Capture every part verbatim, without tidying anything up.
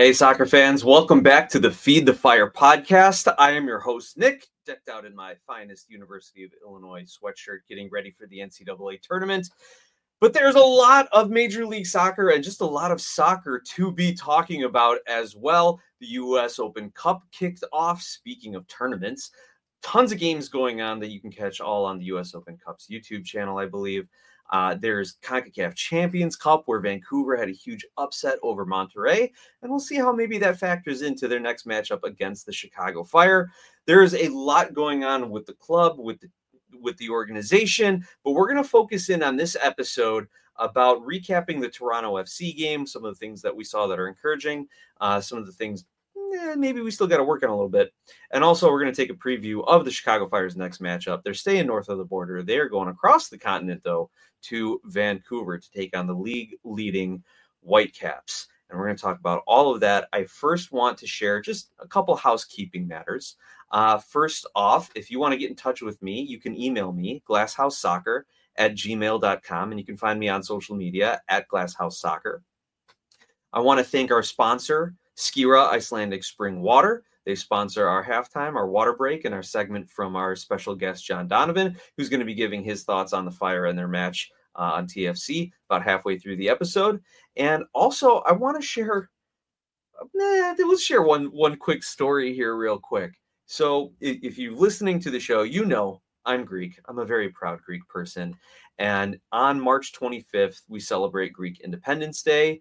Hey, soccer fans, welcome back to the Feed the Fire podcast. I am your host, Nick, decked out in my finest University of Illinois sweatshirt, getting ready for the N C double A tournament. But there's a lot of Major League Soccer and just a lot of soccer to be talking about as well. The U S Open Cup kicked off. Speaking of tournaments, tons of games going on that you can catch all on the U S Open Cup's YouTube channel, I believe. Uh, there's CONCACAF Champions Cup, where Vancouver had a huge upset over Monterrey, and we'll see how maybe that factors into their next matchup against the Chicago Fire. There is a lot going on with the club, with the, with the organization, but we're going to focus in on this episode about recapping the Toronto F C game, some of the things that we saw that are encouraging, uh, some of the things eh, maybe we still got to work on a little bit. And also, we're going to take a preview of the Chicago Fire's next matchup. They're staying north of the border. They're going across the continent, though, to Vancouver to take on the league-leading Whitecaps. And we're going to talk about all of that. I first want to share just a couple housekeeping matters. Uh, first off, if you want to get in touch with me, you can email me, glasshousesoccer at gmail dot com, and you can find me on social media at glasshousesoccer. I want to thank our sponsor, Skira Icelandic Spring Water. They sponsor our halftime, our water break, and our segment from our special guest, John Donovan, who's going to be giving his thoughts on the Fire and their match uh, on T F C about halfway through the episode. And also, I want to share, nah, let's share one, one quick story here real quick. So if, if you're listening to the show, you know I'm Greek. I'm a very proud Greek person. And on March twenty-fifth, we celebrate Greek Independence Day.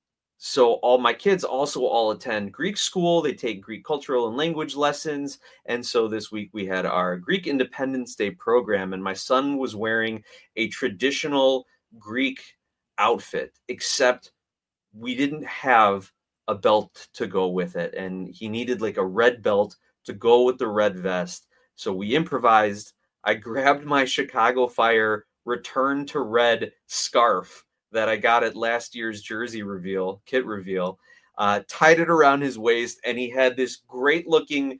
So all my kids also all attend Greek school. They take Greek cultural and language lessons. And so this week we had our Greek Independence Day program, and my son was wearing a traditional Greek outfit, except we didn't have a belt to go with it. And he needed like a red belt to go with the red vest. So we improvised. I grabbed my Chicago Fire Return to Red scarf that I got at last year's jersey reveal, kit reveal, uh, tied it around his waist, and he had this great-looking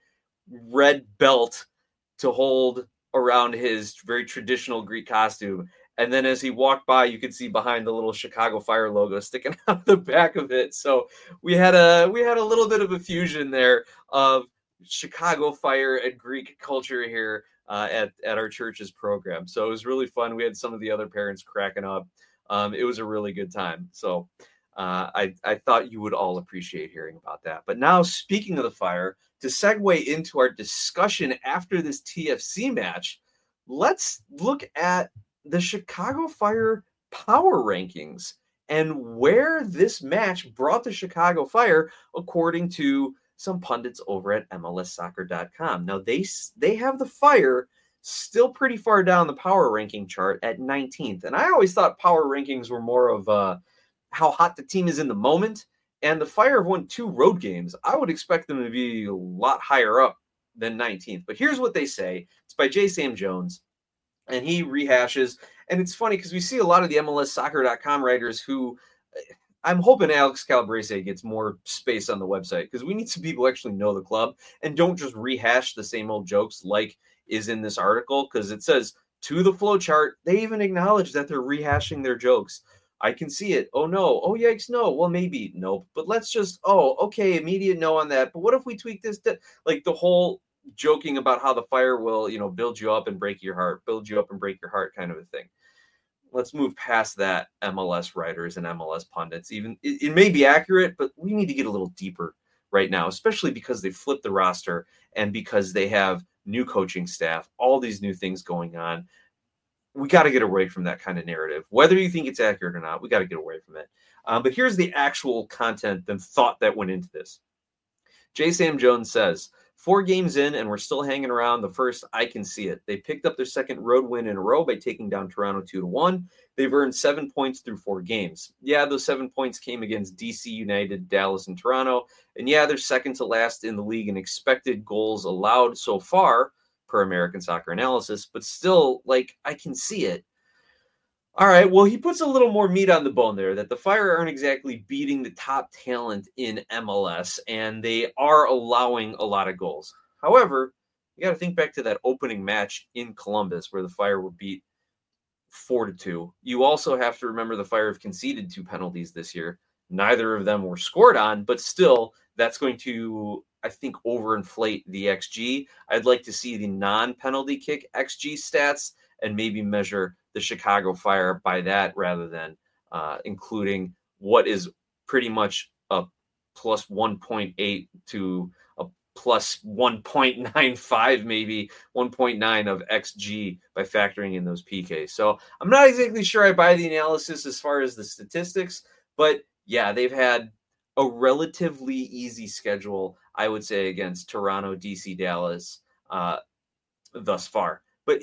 red belt to hold around his very traditional Greek costume. And then as he walked by, you could see behind the little Chicago Fire logo sticking out the back of it. So we had a we had a little bit of a fusion there of Chicago Fire and Greek culture here uh, at, at our church's program. So it was really fun. We had some of the other parents cracking up. Um, it was a really good time. So uh, I, I thought you would all appreciate hearing about that. But now, speaking of the Fire, to segue into our discussion after this T F C match, let's look at the Chicago Fire power rankings and where this match brought the Chicago Fire, according to some pundits over at M L S soccer dot com. Now, they they have the Fire still pretty far down the power ranking chart at nineteenth. And I always thought power rankings were more of uh, how hot the team is in the moment. And the Fire have won two road games. I would expect them to be a lot higher up than nineteenth. But here's what they say. It's by J. Sam Jones. And he rehashes. And it's funny because we see a lot of the M L S soccer dot com writers who I'm hoping Alex Calabrese gets more space on the website, because we need some people who actually know the club and don't just rehash the same old jokes like is in this article, because it says to the flow chart. They even acknowledge that they're rehashing their jokes. I can see it. Oh no. Oh yikes. No. Well, maybe nope. But let's just, oh, okay. Immediate no on that. But what if we tweak this? To, like the whole joking about how the Fire will, you know, build you up and break your heart, build you up and break your heart kind of a thing. Let's move past that, M L S writers and M L S pundits. Even it, it may be accurate, but we need to get a little deeper right now, especially because they flipped the roster and because they have new coaching staff, all these new things going on. We got to get away from that kind of narrative. Whether you think it's accurate or not, we got to get away from it. Um, but here's the actual content and thought that went into this. J. Sam Jones says, four games in and we're still hanging around the first. I can see it. They picked up their second road win in a row by taking down Toronto two to one. They've earned seven points through four games. Yeah, those seven points came against D C United, Dallas, and Toronto. And yeah, they're second to last in the league in expected goals allowed so far, per American Soccer Analysis, but still, like, I can see it. All right, well, he puts a little more meat on the bone there, that the Fire aren't exactly beating the top talent in M L S, and they are allowing a lot of goals. However, you got to think back to that opening match in Columbus where the Fire were beat four to two. You also have to remember the Fire have conceded two penalties this year. Neither of them were scored on, but still, that's going to, I think, overinflate the X G. I'd like to see the non-penalty kick X G stats and maybe measure the Chicago Fire by that rather than uh, including what is pretty much a plus one point eight to a plus one point nine five, maybe one point nine of X G by factoring in those P Ks. So I'm not exactly sure I buy the analysis as far as the statistics, but yeah, they've had a relatively easy schedule, I would say, against Toronto, D C, Dallas uh, thus far. But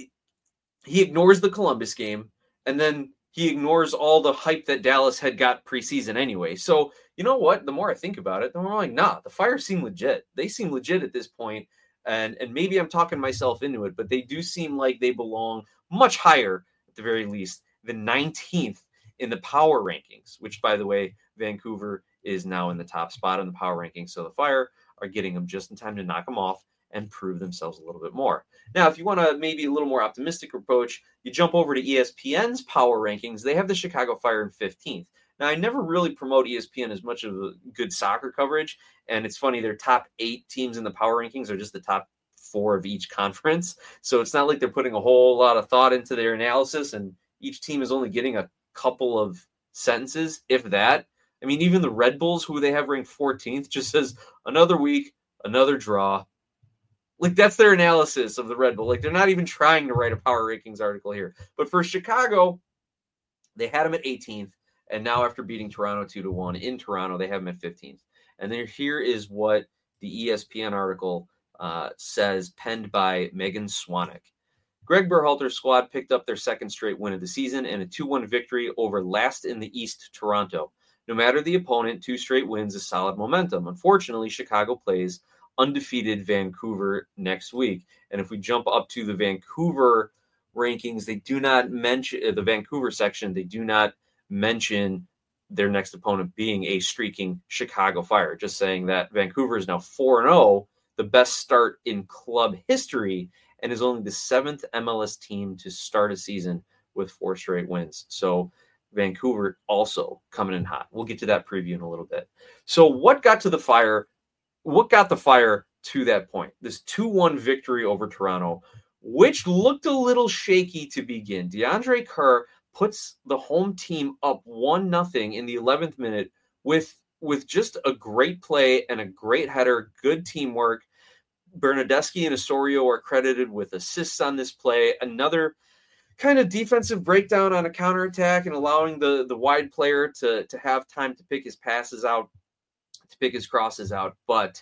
he ignores the Columbus game, and then he ignores all the hype that Dallas had got preseason anyway. So, you know what? The more I think about it, the more I'm like, nah, the Fire seem legit. They seem legit at this point, and, and maybe I'm talking myself into it, but they do seem like they belong much higher, at the very least, than nineteenth in the power rankings, which, by the way, Vancouver is now in the top spot in the power rankings. So the Fire are getting them just in time to knock them off and prove themselves a little bit more. Now, if you want to maybe a little more optimistic approach, you jump over to E S P N's power rankings. They have the Chicago Fire in fifteenth. Now, I never really promote E S P N as much of a good soccer coverage, and it's funny, their top eight teams in the power rankings are just the top four of each conference. So it's not like they're putting a whole lot of thought into their analysis, and each team is only getting a couple of sentences, if that. I mean, even the Red Bulls, who they have ranked fourteenth, just says another week, another draw. Like, that's their analysis of the Red Bull. Like, they're not even trying to write a power rankings article here. But for Chicago, they had them at eighteenth, and now after beating Toronto two to one in Toronto, they have them at fifteenth. And then here is what the E S P N article uh, says, penned by Megan Swanek. Greg Berhalter's squad picked up their second straight win of the season and a two one victory over last in the East, Toronto. No matter the opponent, two straight wins is solid momentum. Unfortunately, Chicago plays undefeated Vancouver next week. And if we jump up to the Vancouver rankings, they do not mention the Vancouver section. They do not mention their next opponent being a streaking Chicago Fire, just saying that Vancouver is now four and oh, the best start in club history, and is only the seventh M L S team to start a season with four straight wins. So Vancouver also coming in hot. We'll get to that preview in a little bit. So what got to the Fire? What got the Fire to that point? This two one victory over Toronto, which looked a little shaky to begin. DeAndre Kerr puts the home team up one nothing in the eleventh minute with, with just a great play and a great header, good teamwork. Bernardeschi and Osorio are credited with assists on this play. Another kind of defensive breakdown on a counterattack and allowing the, the wide player to, to have time to pick his passes out, to pick his crosses out. But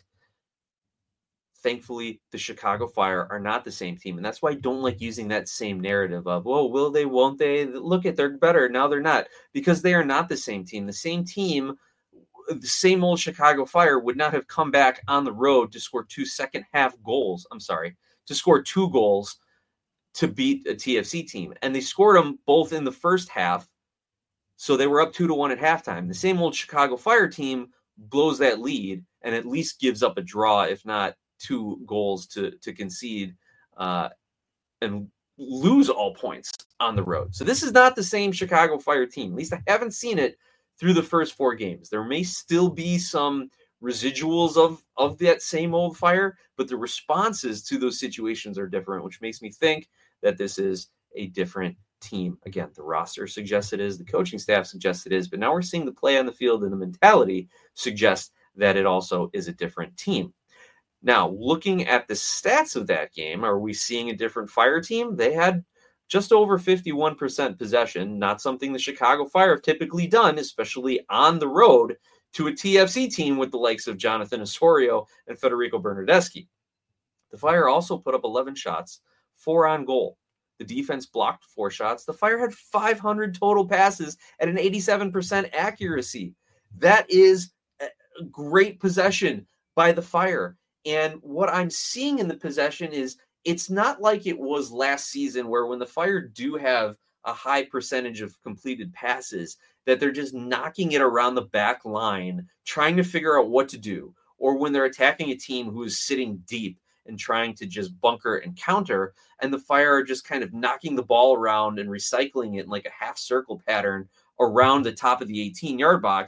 thankfully, the Chicago Fire are not the same team. And that's why I don't like using that same narrative of, well, will they, won't they? Look at, they're better. Now they're not. Because they are not the same team. The same team, the same old Chicago Fire would not have come back on the road to score two second half goals. I'm sorry, to score two goals to beat a T F C team. And they scored them both in the first half. So they were up two to one at halftime. The same old Chicago Fire team blows that lead and at least gives up a draw, if not two goals to, to concede uh, and lose all points on the road. So this is not the same Chicago Fire team. At least I haven't seen it through the first four games. There may still be some residuals of, of that same old Fire, but the responses to those situations are different, which makes me think that this is a different team. Again, the roster suggests it is, the coaching staff suggests it is, but now we're seeing the play on the field and the mentality suggests that it also is a different team. Now, looking at the stats of that game, are we seeing a different Fire team? They had just over fifty-one percent possession, not something the Chicago Fire have typically done, especially on the road to a T F C team with the likes of Jonathan Osorio and Federico Bernardeschi. The Fire also put up eleven shots, four on goal. The defense blocked four shots. The Fire had five hundred total passes at an eighty-seven percent accuracy. That is a great possession by the Fire. And what I'm seeing in the possession is it's not like it was last season where when the Fire do have a high percentage of completed passes, that they're just knocking it around the back line, trying to figure out what to do. Or when they're attacking a team who is sitting deep and trying to just bunker and counter, and the Fire are just kind of knocking the ball around and recycling it in like a half circle pattern around the top of the eighteen-yard box.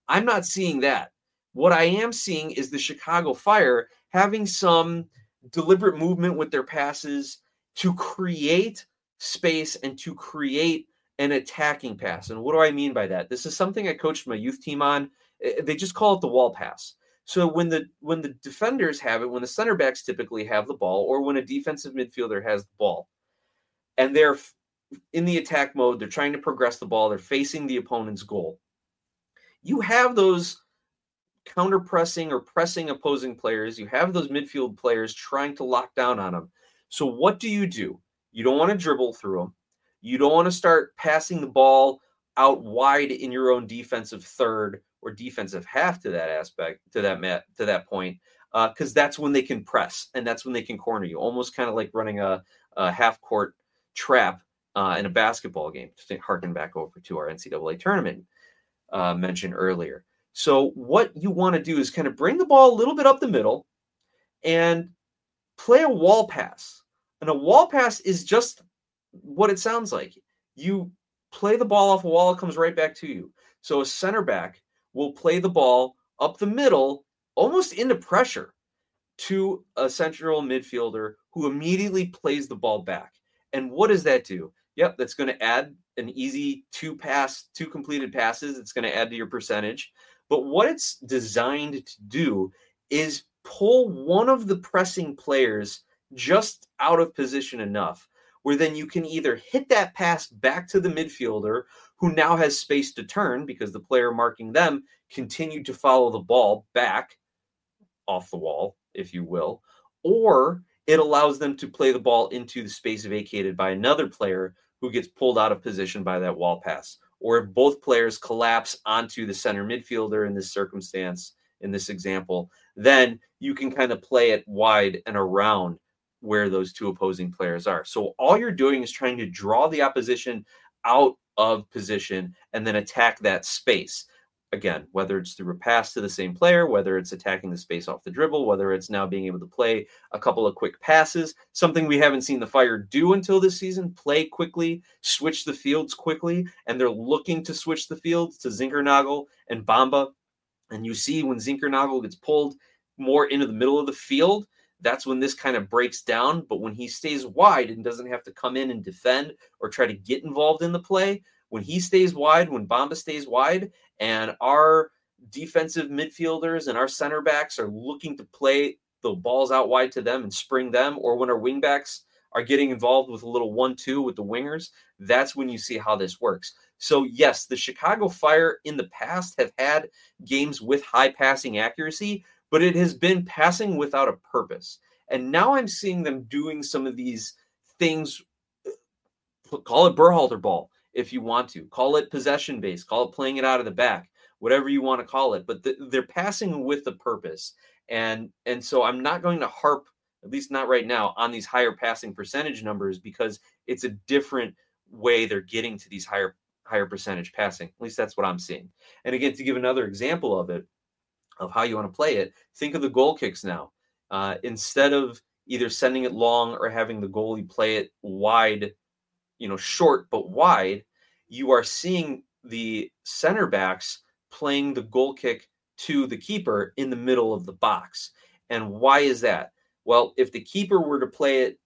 I'm not seeing that. What I am seeing is the Chicago Fire having some deliberate movement with their passes to create space and to create an attacking pass. And what do I mean by that? This is something I coached my youth team on. They just call it the wall pass. So when the when the defenders have it, when the center backs typically have the ball, or when a defensive midfielder has the ball, and they're in the attack mode, they're trying to progress the ball, they're facing the opponent's goal. You have those counter-pressing or pressing opposing players. You have those midfield players trying to lock down on them. So what do you do? You don't want to dribble through them. You don't want to start passing the ball out wide in your own defensive third or defensive half to that aspect, to that mat, to that point, because uh, that's when they can press and that's when they can corner you, almost kind of like running a, a half-court trap uh, in a basketball game. Just to harken back over to our N C double A tournament uh, mentioned earlier. So what you want to do is kind of bring the ball a little bit up the middle and play a wall pass. And a wall pass is just what it sounds like. You play the ball off a wall, it comes right back to you. So a center back will play the ball up the middle, almost into pressure, to a central midfielder who immediately plays the ball back. And what does that do? Yep, that's going to add an easy two pass, two completed passes. It's going to add to your percentage. But what it's designed to do is pull one of the pressing players just out of position enough where then you can either hit that pass back to the midfielder who now has space to turn because the player marking them continued to follow the ball back off the wall, if you will, or it allows them to play the ball into the space vacated by another player who gets pulled out of position by that wall pass. Or if both players collapse onto the center midfielder in this circumstance, in this example, then you can kind of play it wide and around where those two opposing players are. So all you're doing is trying to draw the opposition out of position and then attack that space. Again, whether it's through a pass to the same player, whether it's attacking the space off the dribble, whether it's now being able to play a couple of quick passes, something we haven't seen the Fire do until this season, play quickly, switch the fields quickly, and they're looking to switch the fields to Zinkernagel and Bamba. And you see when Zinkernagel gets pulled more into the middle of the field, that's when this kind of breaks down. But when he stays wide and doesn't have to come in and defend or try to get involved in the play, when he stays wide, when Bamba stays wide, and our defensive midfielders and our center backs are looking to play the balls out wide to them and spring them, or when our wing backs are getting involved with a little one two with the wingers, that's when you see how this works. So yes, the Chicago Fire in the past have had games with high passing accuracy, but it has been passing without a purpose. And now I'm seeing them doing some of these things, call it Berhalter ball if you want to, call it possession based, call it playing it out of the back, whatever you want to call it, but the, they're passing with a purpose. And, and so I'm not going to harp, at least not right now, on these higher passing percentage numbers because it's a different way they're getting to these higher, higher percentage passing. At least that's what I'm seeing. And again, to give another example of it, of how you want to play it, think of the goal kicks now. Uh, instead of either sending it long or having the goalie play it wide, you know, short but wide, you are seeing the center backs playing the goal kick to the keeper in the middle of the box. And why is that? Well, if the keeper were to play it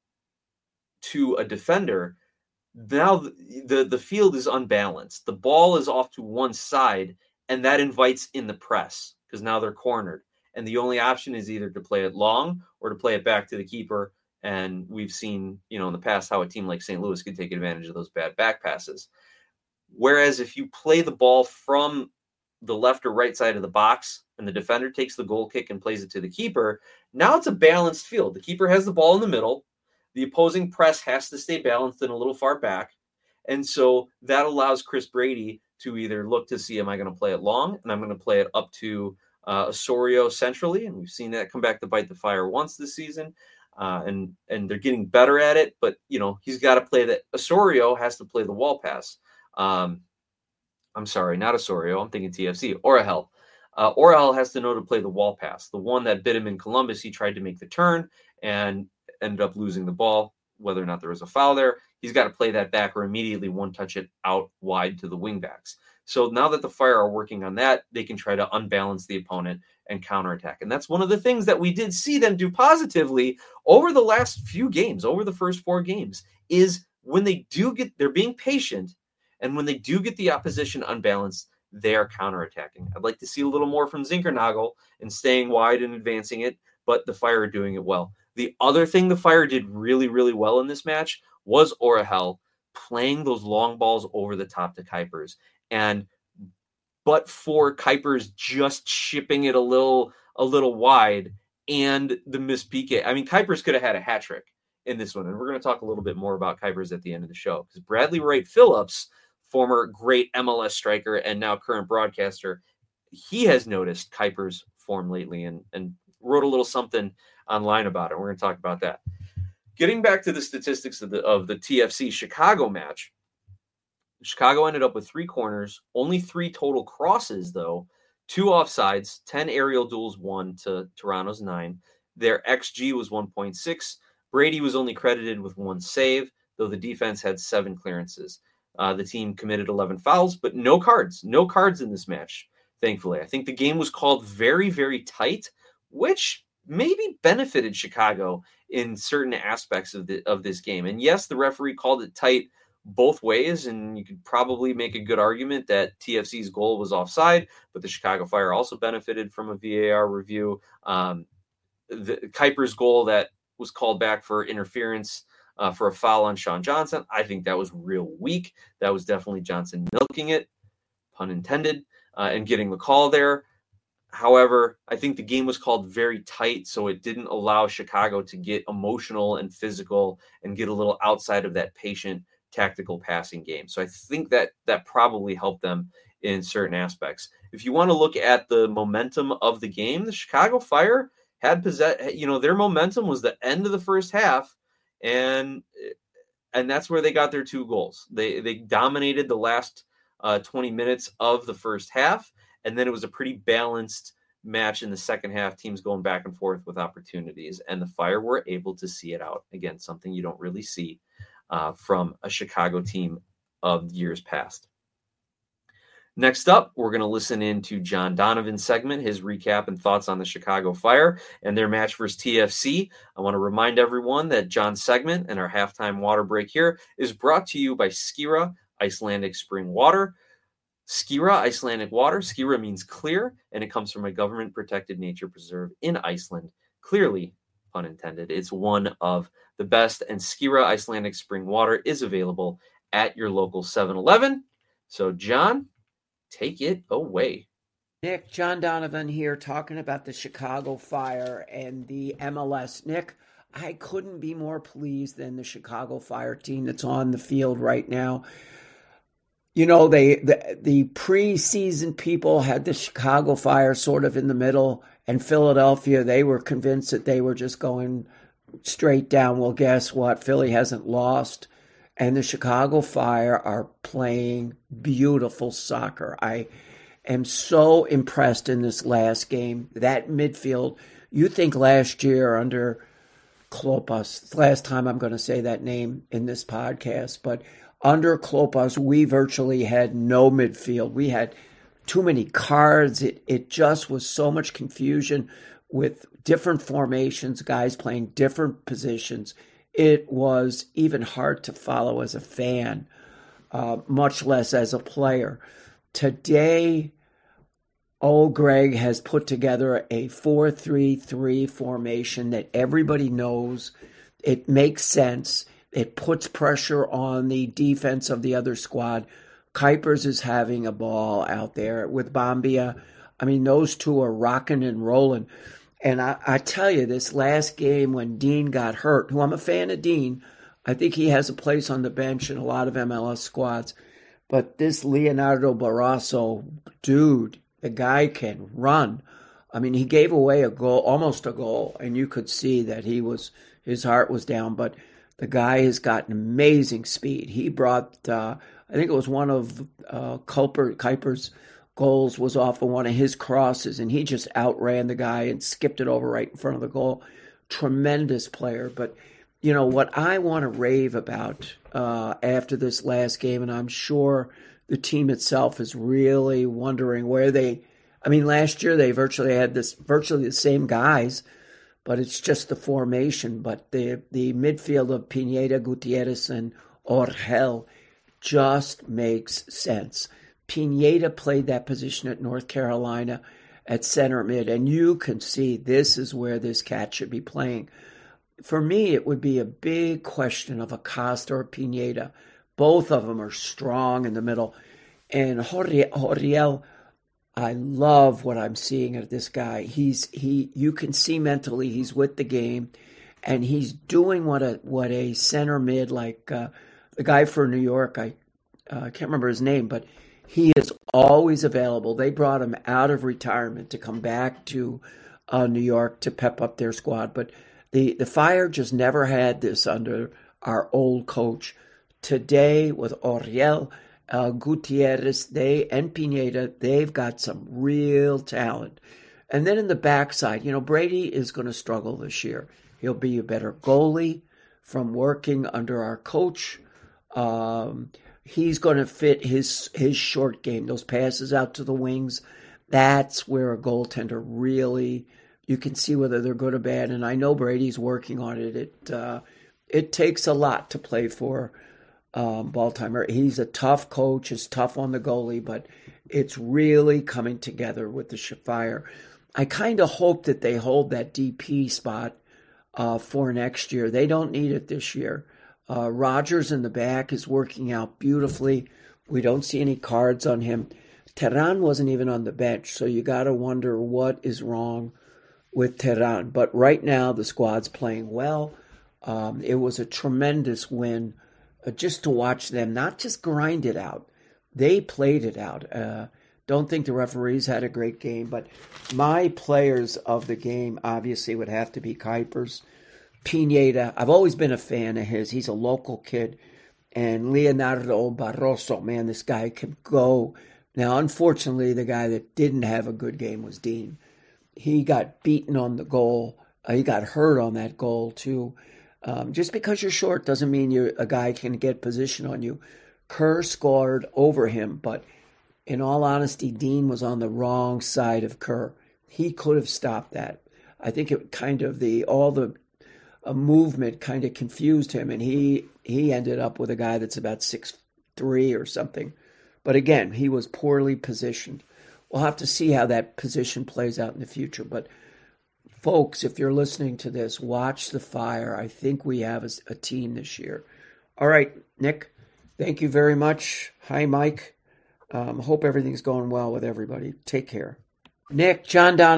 to a defender, now the, the, the field is unbalanced. The ball is off to one side, and that invites in the press because now they're cornered. And the only option is either to play it long or to play it back to the keeper. And we've seen, you know, in the past how a team like Saint Louis could take advantage of those bad back passes. Whereas if you play the ball from the left or right side of the box and the defender takes the goal kick and plays it to the keeper, now it's a balanced field. The keeper has the ball in the middle. The opposing press has to stay balanced and a little far back. And so that allows Chris Brady to either look to see, am I going to play it long? And I'm going to play it up to uh, Osorio centrally. And we've seen that come back to bite the Fire once this season. Uh, and and they're getting better at it, but you know he's got to play that. Osorio has to play the wall pass. Um, I'm sorry, not Osorio. I'm thinking T F C. Orahel. Uh, Orahel has to know to play the wall pass. The one that bit him in Columbus, he tried to make the turn and ended up losing the ball. Whether or not there was a foul there, he's got to play that back or immediately one touch it out wide to the wingbacks. So now that the Fire are working on that, they can try to unbalance the opponent and counterattack. And that's one of the things that we did see them do positively over the last few games, over the first four games, is when they do get, they're being patient, and when they do get the opposition unbalanced, they are counterattacking. I'd like to see a little more from Zinkernagel and staying wide and advancing it, but the Fire are doing it well. The other thing the Fire did really, really well in this match was Orahel playing those long balls over the top to Kuipers. And but for Kuipers just shipping it a little a little wide and the missed P K. I mean, Kuipers could have had a hat trick in this one. And we're going to talk a little bit more about Kuipers at the end of the show, because Bradley Wright Phillips, former great M L S striker and now current broadcaster, he has noticed Kuipers' form lately and, and wrote a little something online about it. We're going to talk about that. Getting back to the statistics of the of the T F C Chicago match, Chicago ended up with three corners, only three total crosses, though, two offsides, ten aerial duels, one to Toronto's nine. Their X G was one point six. Brady was only credited with one save, though the defense had seven clearances. Uh, the team committed eleven fouls, but no cards. No cards in this match, thankfully. I think the game was called very, very tight, which maybe benefited Chicago in certain aspects of the of this game. And yes, the referee called it tight both ways, and you could probably make a good argument that T F C's goal was offside, but the Chicago Fire also benefited from a V A R review. Um, the Kuipers' goal that was called back for interference uh, for a foul on Sean Johnson, I think that was real weak. That was definitely Johnson milking it, pun intended, uh, and getting the call there. However, I think the game was called very tight, so it didn't allow Chicago to get emotional and physical and get a little outside of that patient tactical passing game. So I think that that probably helped them in certain aspects. If you want to look at the momentum of the game, the Chicago Fire had possess, you know, their momentum was the end of the first half, and and that's where they got their two goals. They they dominated the last uh, twenty minutes of the first half, and then it was a pretty balanced match in the second half, teams going back and forth with opportunities, and the Fire were able to see it out. Again, something you don't really see uh, from a Chicago team of years past. Next up, we're going to listen in to John Donovan's segment, his recap and thoughts on the Chicago Fire and their match versus T F C. I want to remind everyone that John's segment and our halftime water break here is brought to you by Skira Icelandic Spring Water. Skira Icelandic Water. Skira means clear, and it comes from a government-protected nature preserve in Iceland. Clearly, pun intended, it's one of the best, and Skira Icelandic Spring Water is available at your local seven eleven. So, John, take it away. Nick, John Donovan here talking about the Chicago Fire and the M L S. Nick, I couldn't be more pleased than the Chicago Fire team that's on the field right now. You know, they the, the preseason people had the Chicago Fire sort of in the middle, and Philadelphia, they were convinced that they were just going straight down. Well, guess what? Philly hasn't lost, and the Chicago Fire are playing beautiful soccer. I am so impressed in this last game. That midfield, you think last year under Klopas, last time I'm going to say that name in this podcast, but under Klopas, we virtually had no midfield. We had too many cards. It it just was so much confusion with different formations, guys playing different positions. It was even hard to follow as a fan, uh, much less as a player. Today, old Greg has put together a four three three formation that everybody knows. It makes sense. It puts pressure on the defense of the other squad. Kuipers is having a ball out there with Bombia. I mean, those two are rocking and rolling. And I, I tell you, this last game when Dean got hurt, who I'm a fan of Dean, I think he has a place on the bench in a lot of M L S squads. But this Leonardo Barroso, dude, the guy can run. I mean, he gave away a goal, almost a goal, and you could see that he was his heart was down. But the guy has got an amazing speed. He brought, uh, I think it was one of uh, Kuiper, Kuiper's goals was off of one of his crosses, and he just outran the guy and skipped it over right in front of the goal. Tremendous player. But, you know, what I want to rave about uh, after this last game, and I'm sure the team itself is really wondering where they, I mean, last year they virtually had this, virtually the same guys, but it's just the formation. But the, the midfield of Pineda, Gutierrez, and Orgel just makes sense. Pineda played that position at North Carolina at center mid, and you can see this is where this cat should be playing. For me, it would be a big question of Acosta or Pineda. Both of them are strong in the middle. And Horiel, I love what I'm seeing at this guy. He's he. You can see mentally he's with the game, and he's doing what a what a center mid like uh, the guy for New York. I uh, can't remember his name, but he is always available. They brought him out of retirement to come back to uh, New York to pep up their squad. But the the Fire just never had this under our old coach. Today with Oriel, uh, Gutierrez, they and Pineda, they've got some real talent. And then in the backside, you know, Brady is going to struggle this year. He'll be a better goalie from working under our coach. Um, he's going to fit his his short game, those passes out to the wings. That's where a goaltender really, you can see whether they're good or bad. And I know Brady's working on it. It uh, it takes a lot to play for Um, Baltimore. He's a tough coach, is tough on the goalie, but it's really coming together with the Fire. I kind of hope that they hold that D P spot uh, for next year. They don't need it this year. Uh, Rogers in the back is working out beautifully. We don't see any cards on him. Terran wasn't even on the bench, so you got to wonder what is wrong with Terran. But right now, the squad's playing well. Um, it was a tremendous win just to watch them not just grind it out. They played it out. Uh, don't think the referees had a great game, but my players of the game obviously would have to be Kuipers. Pineda, I've always been a fan of his. He's a local kid. And Leonardo Barroso, man, this guy can go. Now, unfortunately, the guy that didn't have a good game was Dean. He got beaten on the goal. Uh, he got hurt on that goal, too. Um, just because you're short doesn't mean you a guy can get position on you. Kerr scored over him, but in all honesty, Dean was on the wrong side of Kerr. He could have stopped that. I think it kind of the all the uh, movement kind of confused him, and he he ended up with a guy that's about six three or something. But again, he was poorly positioned. We'll have to see how that position plays out in the future, but folks, if you're listening to this, watch the Fire. I think we have a, a team this year. All right, Nick, thank you very much. Hi, Mike. Um, hope everything's going well with everybody. Take care. Nick, John Don.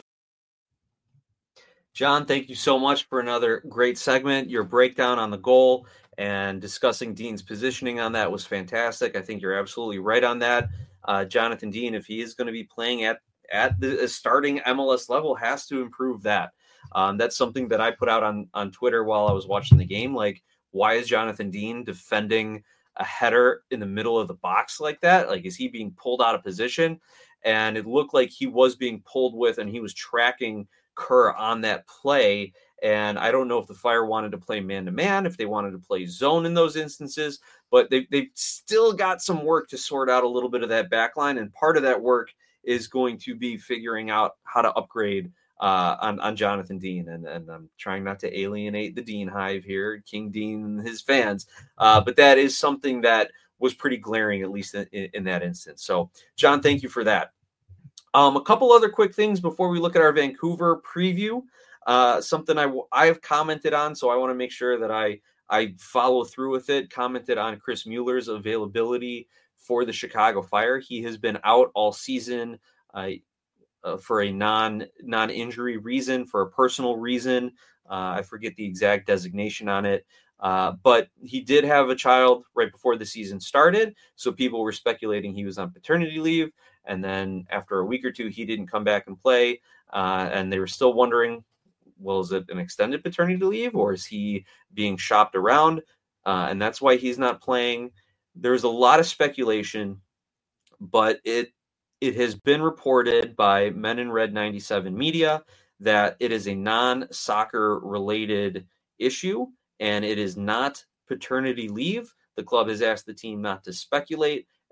John, thank you so much for another great segment. Your breakdown on the goal and discussing Dean's positioning on that was fantastic. I think you're absolutely right on that. Uh, Jonathan Dean, if he is going to be playing at at the starting M L S level, has to improve that. Um, that's something that I put out on, on Twitter while I was watching the game. Like, why is Jonathan Dean defending a header in the middle of the box like that? Like, is he being pulled out of position? And it looked like he was being pulled with, and he was tracking Kerr on that play. And I don't know if the Fire wanted to play man-to-man, if they wanted to play zone in those instances, but they, they've still got some work to sort out a little bit of that back line. And part of that work is going to be figuring out how to upgrade uh, on, on Jonathan Dean. And, and I'm trying not to alienate the Dean hive here, King Dean and his fans. Uh, but that is something that was pretty glaring, at least in, in that instance. So, John, thank you for that. Um, a couple other quick things before we look at our Vancouver preview. Uh, something I, I've commented on, so I want to make sure that I, I follow through with it. Commented on Chris Mueller's availability for the Chicago Fire. He has been out all season uh, uh, for a non, non-injury reason, for a personal reason. Uh, I forget the exact designation on it. Uh, but he did have a child right before the season started, so people were speculating he was on paternity leave. And then after a week or two, he didn't come back and play. Uh, and they were still wondering, well, is it an extended paternity leave, or is he being shopped around? Uh, and that's why he's not playing. There's a lot of speculation, but it it has been reported by Men in Red ninety-seven Media that it is a non-soccer related issue, and it is not paternity leave. The club has asked the team not to speculate,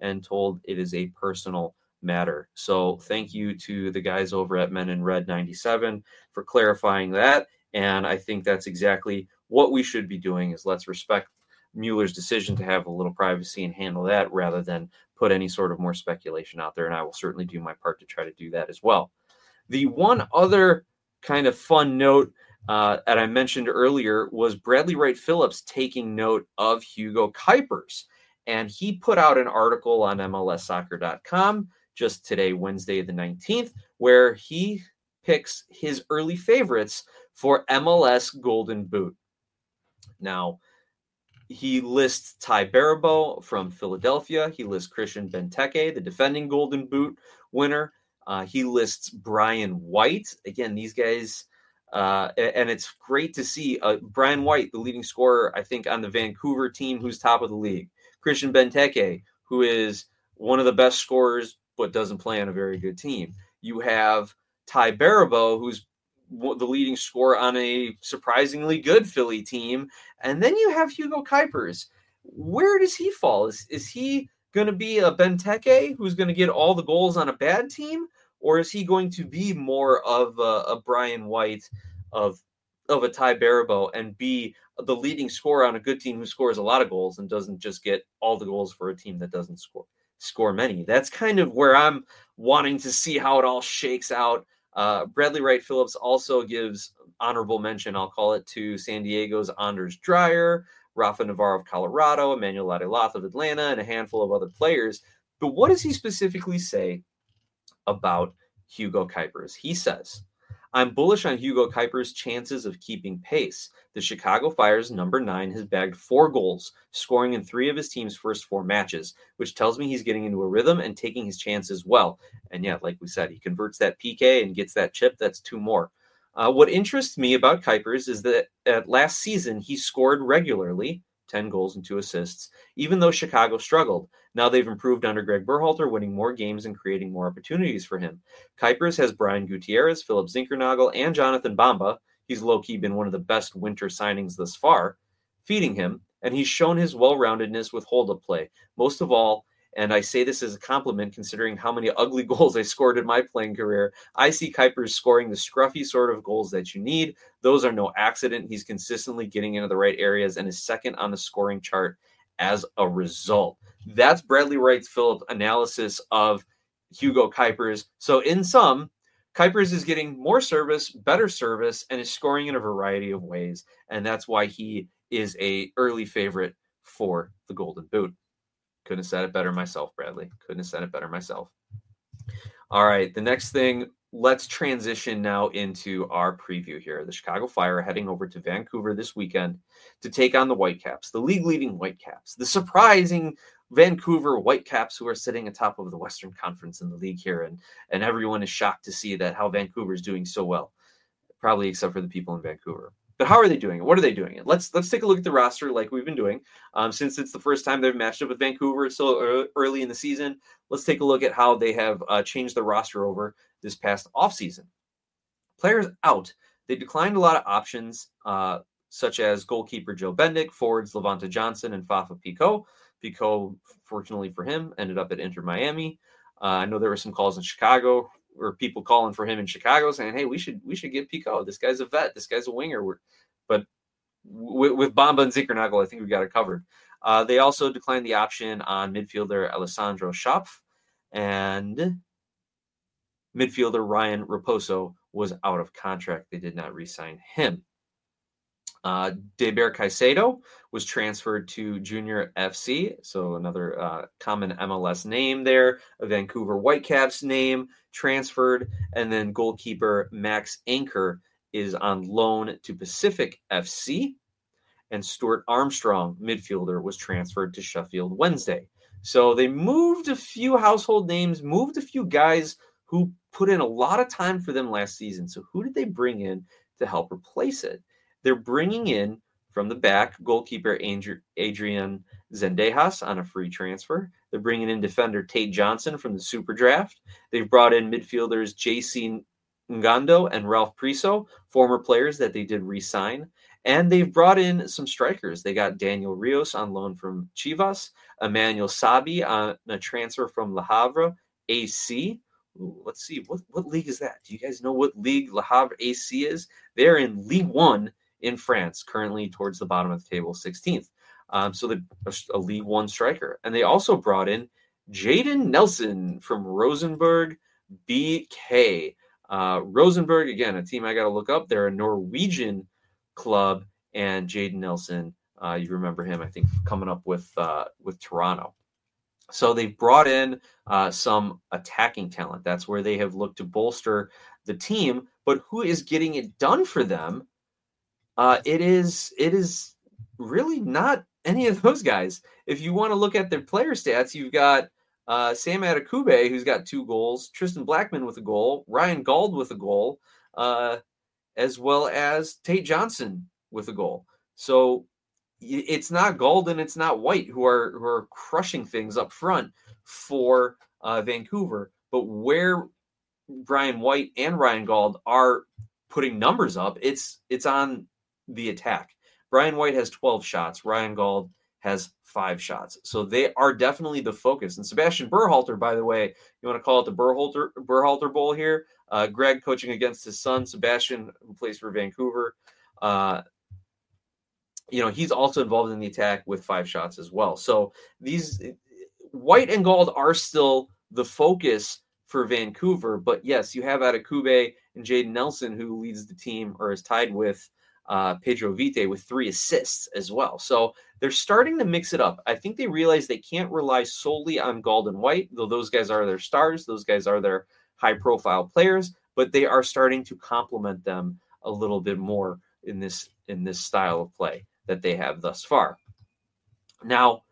and told it is a personal matter. So thank you to the guys over at Men in Red ninety-seven for clarifying that. And I think that's exactly what we should be doing, is let's respect Mueller's decision to have a little privacy and handle that rather than put any sort of more speculation out there. And I will certainly do my part to try to do that as well. The one other kind of fun note uh, that I mentioned earlier was Bradley Wright Phillips taking note of Hugo Kuipers. And he put out an article on M L S soccer dot com just today, Wednesday the nineteenth, where he picks his early favorites for M L S Golden Boot. Now, he lists Ty Baribeau from Philadelphia. He lists Christian Benteke, the defending Golden Boot winner. Uh, he lists Brian White. Again, these guys, uh, and it's great to see uh, Brian White, the leading scorer, I think, on the Vancouver team, who's top of the league. Christian Benteke, who is one of the best scorers, but doesn't play on a very good team. You have Ty Baribeau, who's the leading scorer on a surprisingly good Philly team. And then you have Hugo Kuipers. Where does he fall? Is, is he going to be a Benteke who's going to get all the goals on a bad team? Or is he going to be more of a, a Brian White, of, of a Ty Baribeau, and be the leading scorer on a good team who scores a lot of goals and doesn't just get all the goals for a team that doesn't score, score many? That's kind of where I'm wanting to see how it all shakes out. Uh, Bradley Wright Phillips also gives honorable mention, I'll call it, to San Diego's Anders Dreyer, Rafa Navarro of Colorado, Emmanuel Adeloth of Atlanta, and a handful of other players. But what does he specifically say about Hugo Kuipers? He says, I'm bullish on Hugo Kuipers' chances of keeping pace. The Chicago Fire's number nine has bagged four goals, scoring in three of his team's first four matches, which tells me he's getting into a rhythm and taking his chances well. And yeah, like we said, he converts that P K and gets that chip. That's two more. Uh, what interests me about Kuipers is that at last season, he scored regularly, ten goals and two assists, even though Chicago struggled. Now they've improved under Greg Berhalter, winning more games and creating more opportunities for him. Kuipers has Brian Gutierrez, Philip Zinkernagel, and Jonathan Bamba. He's low-key been one of the best winter signings thus far, feeding him, and he's shown his well-roundedness with hold-up play. Most of all, and I say this as a compliment considering how many ugly goals I scored in my playing career, I see Kuipers scoring the scruffy sort of goals that you need. Those are no accident. He's consistently getting into the right areas and is second on the scoring chart as a result. That's Bradley Wright Phillips' analysis of Hugo Kuipers. So in sum, Kuipers is getting more service, better service, and is scoring in a variety of ways. And that's why he is a early favorite for the Golden Boot. Couldn't have said it better myself, Bradley. Couldn't have said it better myself. All right, the next thing, let's transition now into our preview here. The Chicago Fire are heading over to Vancouver this weekend to take on the Whitecaps, the league-leading Whitecaps, the surprising Vancouver Whitecaps, who are sitting atop of the Western Conference in the league here, and, and everyone is shocked to see that how Vancouver is doing so well, probably except for the people in Vancouver. But how are they doing it? What are they doing it? Let's let's take a look at the roster like we've been doing. Um, since it's the first time they've matched up with Vancouver so early in the season, let's take a look at how they have uh, changed the roster over this past offseason. Players out. They declined a lot of options, uh, such as goalkeeper Joe Bendik, forwards Levante Johnson, and Fafa Picault. Picault, fortunately for him, ended up at Inter Miami. Uh, I know there were some calls in Chicago, or people calling for him in Chicago saying, hey, we should we should get Picault. This guy's a vet. This guy's a winger. We're, but w- with Bamba and Zinkernagel, I think we got it covered. Uh, they also declined the option on midfielder Alessandro Schopf, and midfielder Ryan Raposo was out of contract. They did not re-sign him. Uh, Deber Caicedo was transferred to Junior F C, so another uh, common M L S name there, a Vancouver Whitecaps name, transferred, and then goalkeeper Max Anker is on loan to Pacific F C, and Stuart Armstrong, midfielder, was transferred to Sheffield Wednesday. So they moved a few household names, moved a few guys who put in a lot of time for them last season. So who did they bring in to help replace it? They're bringing in, from the back, goalkeeper Adrian Zendejas on a free transfer. They're bringing in defender Tate Johnson from the Super Draft. They've brought in midfielders J C Ngando and Ralph Priso, former players that they did re-sign. And they've brought in some strikers. They got Daniel Rios on loan from Chivas, Emmanuel Sabi on a transfer from Le Havre A C. Ooh, let's see, what, what league is that? Do you guys know what league Le Havre A C is? They're in Ligue one in France, currently towards the bottom of the table, sixteenth. Um, so they're a League One striker. And they also brought in Jaden Nelson from Rosenborg B K. Uh, Rosenborg, again, a team I got to look up. They're a Norwegian club, and Jaden Nelson, uh, you remember him, I think, coming up with uh, with Toronto. So they've brought in uh, some attacking talent. That's where they have looked to bolster the team. But who is getting it done for them? Uh, it is it is really not any of those guys. If you want to look at their player stats, you've got uh, Sam Adekugbe, who's got two goals, Tristan Blackman with a goal, Ryan Gauld with a goal, uh, as well as Tate Johnson with a goal. So it's not Gauld and it's not White who are who are crushing things up front for uh, Vancouver, but where Brian White and Ryan Gauld are putting numbers up, it's it's on the attack. Brian White has twelve shots. Ryan Gauld has five shots. So they are definitely the focus. And Sebastian Berhalter, by the way, you want to call it the Berhalter, Berhalter Bowl here. Uh, Greg coaching against his son, Sebastian, who plays for Vancouver. Uh, you know, he's also involved in the attack with five shots as well. So these White and Gauld are still the focus for Vancouver. But yes, you have Adekugbe and Jaden Nelson, who leads the team or is tied with uh, Pedro Vite with three assists as well. So they're starting to mix it up. I think they realize they can't rely solely on Gauld and White, though those guys are their stars. Those guys are their high-profile players, but they are starting to complement them a little bit more in this in this style of play that they have thus far. Now,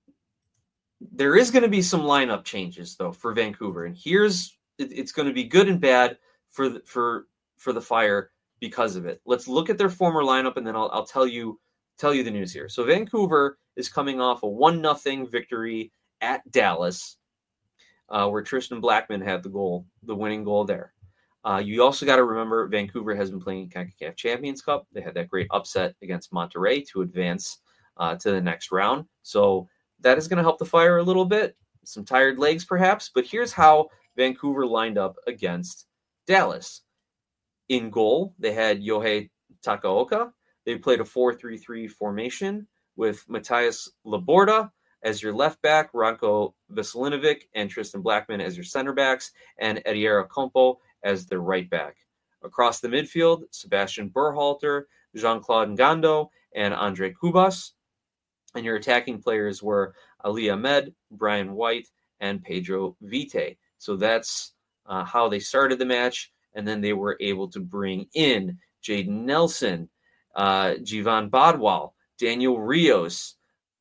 there is going to be some lineup changes, though, for Vancouver, and here's it, it's going to be good and bad for the, for for the Fire because of it. Let's look at their former lineup, and then I'll, I'll tell you tell you the news here. So Vancouver is coming off a one nothing victory at Dallas, uh, where Tristan Blackman had the goal, the winning goal there. Uh, you also got to remember Vancouver has been playing CONCACAF Champions Cup. They had that great upset against Monterrey to advance uh, to the next round. So that is going to help the Fire a little bit. Some tired legs, perhaps. But here's how Vancouver lined up against Dallas. In goal, they had Yohei Takaoka. They played a four three three formation with Matthias Laborda as your left back, Ranko Veselinovic and Tristan Blackman as your center backs, and Ediera Compo as their right back. Across the midfield, Sebastian Berhalter, Jean-Claude Ngando, and Andre Cubas. And your attacking players were Ali Ahmed, Brian White, and Pedro Vite. So that's uh, how they started the match. And then they were able to bring in Jaden Nelson, uh, Jivan Badwal, Daniel Rios,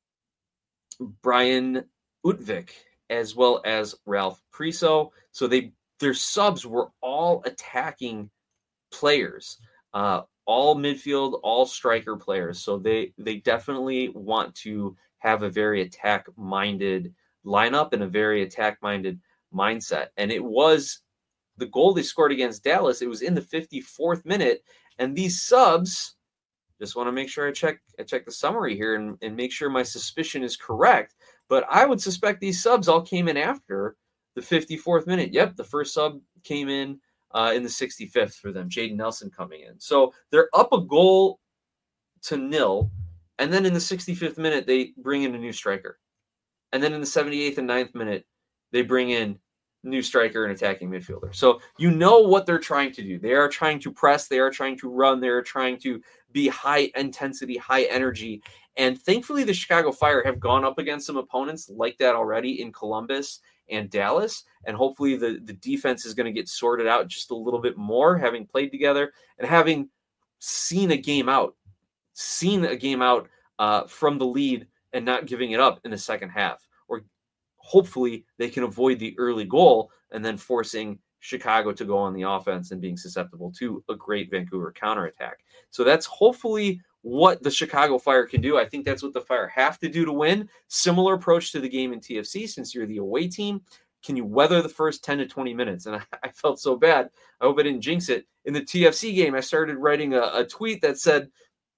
Brian Utvik, as well as Ralph Priso. So they their subs were all attacking players, uh, all midfield, all striker players. So they they definitely want to have a very attack-minded lineup and a very attack-minded mindset. And it was the goal they scored against Dallas. It was in the fifty-fourth minute, and these subs. Just want to make sure I check I check the summary here and, and make sure my suspicion is correct. But I would suspect these subs all came in after the fifty-fourth minute. Yep, the first sub came in uh, in the sixty-fifth for them, Jaden Nelson coming in. So they're up a goal to nil, and then in the sixty-fifth minute, they bring in a new striker. And then in the seventy-eighth and ninth minute, they bring in new striker and attacking midfielder. So you know what they're trying to do. They are trying to press. They are trying to run. They are trying to be high intensity, high energy. And thankfully, the Chicago Fire have gone up against some opponents like that already in Columbus and Dallas. And hopefully the, the defense is going to get sorted out just a little bit more, having played together and having seen a game out, seen a game out uh, from the lead and not giving it up in the second half. Or hopefully they can avoid the early goal and then forcing Chicago to go on the offense and being susceptible to a great Vancouver counterattack. So that's hopefully what the Chicago Fire can do. I think that's what the Fire have to do to win. Similar approach to the game in T F C, since you're the away team. Can you weather the first ten to twenty minutes? And I, I felt so bad. I hope I didn't jinx it. In the T F C game, I started writing a, a tweet that said,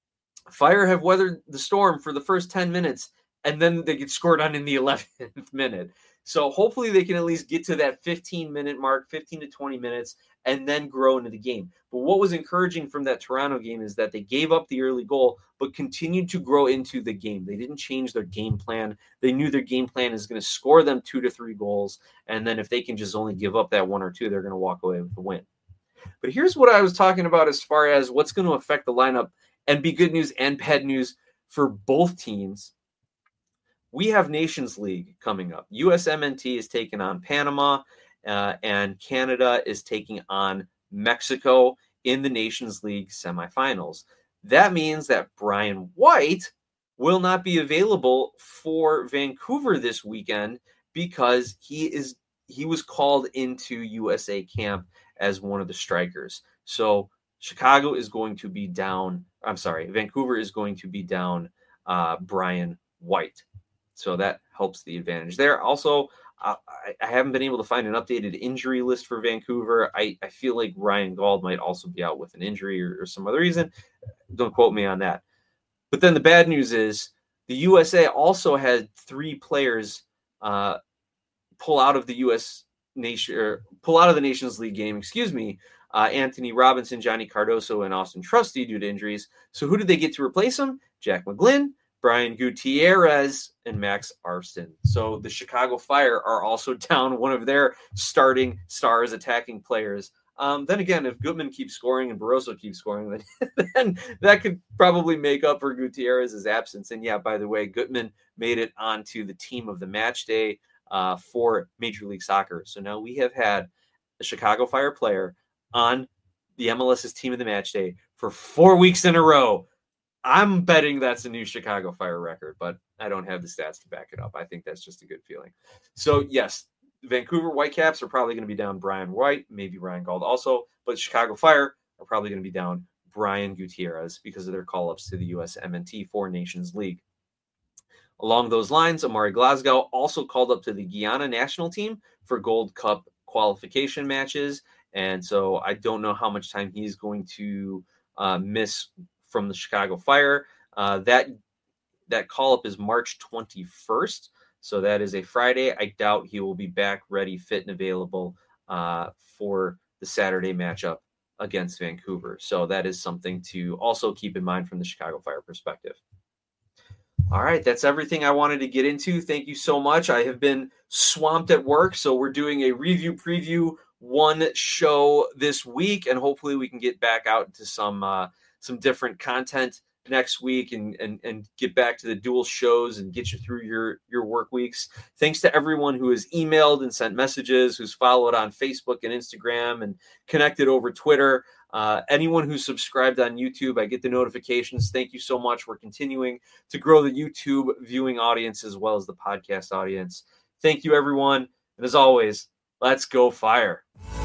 Fire have weathered the storm for the first ten minutes, and then they get scored on in the eleventh minute. So hopefully they can at least get to that fifteen-minute mark, fifteen to twenty minutes, and then grow into the game. But what was encouraging from that Toronto game is that they gave up the early goal, but continued to grow into the game. They didn't change their game plan. They knew their game plan is going to score them two to three goals, and then if they can just only give up that one or two, they're going to walk away with the win. But here's what I was talking about as far as what's going to affect the lineup and be good news and bad news for both teams. We have Nations League coming up. U S M N T is taking on Panama, uh, and Canada is taking on Mexico in the Nations League semifinals. That means that Brian White will not be available for Vancouver this weekend because he is he was called into U S A camp as one of the strikers. So Chicago is going to be down. I'm sorry, Vancouver is going to be down uh, Brian White. So that helps the advantage there. Also, uh, I, I haven't been able to find an updated injury list for Vancouver. I, I feel like Ryan Gauld might also be out with an injury or, or some other reason. Don't quote me on that. But then the bad news is the U S A also had three players uh, pull out of the U S nation or pull out of the Nations League game. Excuse me, uh, Anthony Robinson, Johnny Cardoso, and Austin Trusty due to injuries. So who did they get to replace them? Jack McGlynn, Brian Gutierrez, and Max Arston. So the Chicago Fire are also down one of their starting stars, attacking players. Um, then again, if Gutman keeps scoring and Barroso keeps scoring, then, then that could probably make up for Gutierrez's absence. And yeah, by the way, Gutman made it onto the team of the match day uh, for Major League Soccer. So now we have had a Chicago Fire player on the M L S's team of the match day for four weeks in a row. I'm betting that's a new Chicago Fire record, but I don't have the stats to back it up. I think that's just a good feeling. So, yes, Vancouver Whitecaps are probably going to be down Brian White, maybe Ryan Gauld also, but Chicago Fire are probably going to be down Brian Gutierrez because of their call-ups to the U S M N T Four Nations League. Along those lines, Amari Glasgow also called up to the Guyana national team for Gold Cup qualification matches, and so I don't know how much time he's going to uh, miss from the Chicago Fire. Uh, that that call-up is March twenty-first, so that is a Friday. I doubt he will be back ready, fit, and available uh, for the Saturday matchup against Vancouver. So that is something to also keep in mind from the Chicago Fire perspective. All right, that's everything I wanted to get into. Thank you so much. I have been swamped at work, so we're doing a review preview one show this week, and hopefully we can get back out to some uh, some different content next week and, and, and get back to the dual shows and get you through your, your work weeks. Thanks to everyone who has emailed and sent messages, who's followed on Facebook and Instagram and connected over Twitter. Uh, anyone who's subscribed on YouTube, I get the notifications. Thank you so much. We're continuing to grow the YouTube viewing audience as well as the podcast audience. Thank you, everyone. And as always, let's go Fire.